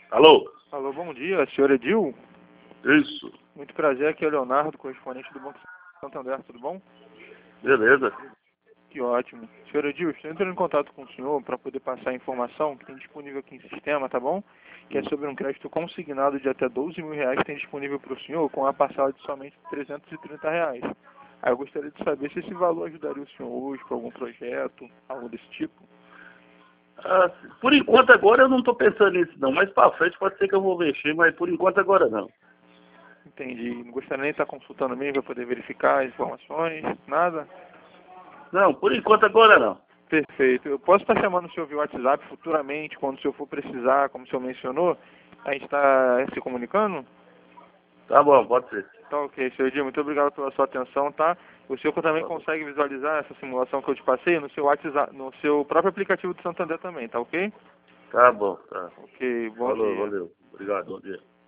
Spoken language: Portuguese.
Alô? Alô, bom dia, senhor Edil? Isso. Muito prazer, aqui é o Leonardo, correspondente do Banco Santander, tudo bom? Beleza. Que ótimo. Senhor Edil, estou entrando em contato com o senhor para poder passar a informação que tem disponível aqui em sistema, tá bom? Que é sobre um crédito consignado de até R$ 12.000 que tem disponível para o senhor com a parcela de somente R$ 330. Aí eu gostaria de saber se esse valor ajudaria o senhor hoje para algum projeto, algo desse tipo. Ah, por enquanto agora eu não estou pensando nisso não, mas para frente pode ser que eu vou mexer, mas por enquanto agora não. Entendi. Não gostaria nem de estar consultando mesmo para poder verificar as informações, nada? Não, por enquanto agora não. Perfeito. Eu posso estar chamando o senhor via WhatsApp futuramente, quando o senhor for precisar, como o senhor mencionou, a gente está se comunicando? Tá bom, pode ser. Tá ok, senhor Edil, muito obrigado pela sua atenção, tá? O senhor também Tá bom. consegue visualizar essa simulação que eu te passei no seu WhatsApp, no seu próprio aplicativo do Santander também, tá ok? Tá bom, tá. Ok, bom Falou, dia. valeu. Obrigado, bom dia.